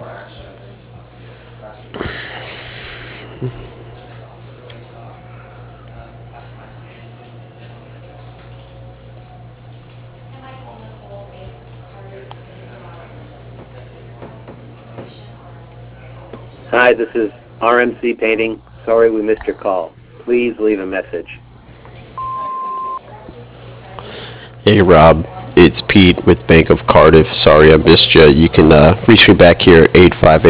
Hi, this is RMC Painting. Sorry we missed your call. Please leave a message. Hey Rob, it's Pete with Bank of Cardiff. Sorry I missed you. You can reach me back here at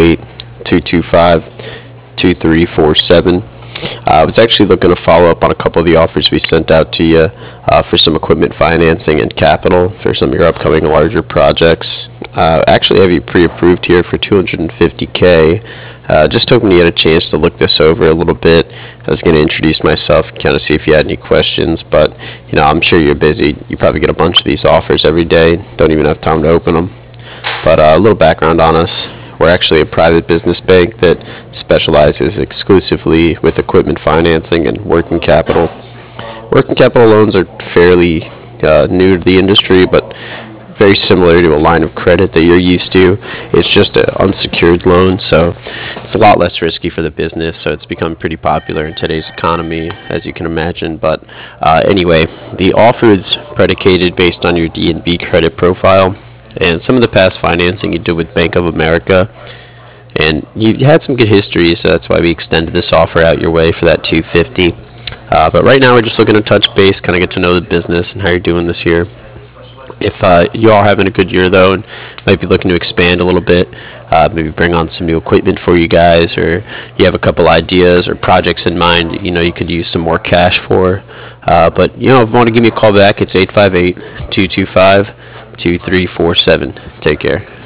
858-225-2347. I was actually looking to follow up on a couple of the offers we sent out to you for some equipment financing and capital for some of your upcoming larger projects. Actually have you pre-approved here for 250K. Just hoping you had a chance to look this over a little bit. I was going to introduce myself, kind of see if you had any questions, but I'm sure you're busy. You probably get a bunch of these offers every day. Don't even have time to open them. But a little background on us. We're actually a private business bank that specializes exclusively with equipment financing and working capital. Working capital loans are fairly new to the industry, but very similar to a line of credit that you're used to. It's just an unsecured loan, so it's a lot less risky for the business, so it's become pretty popular in today's economy, as you can imagine. But anyway, the offer is predicated based on your D&B credit profile and some of the past financing you did with Bank of America. And you had some good history, so that's why we extended this offer out your way for that 250. But right now we're just looking to touch base, kind of get to know the business and how you're doing this year. If you are having a good year, though, and might be looking to expand a little bit, maybe bring on some new equipment for you guys, or you have a couple ideas or projects in mind, you could use some more cash for. But, if you want to give me a call back, it's 858-225-2347. Take care.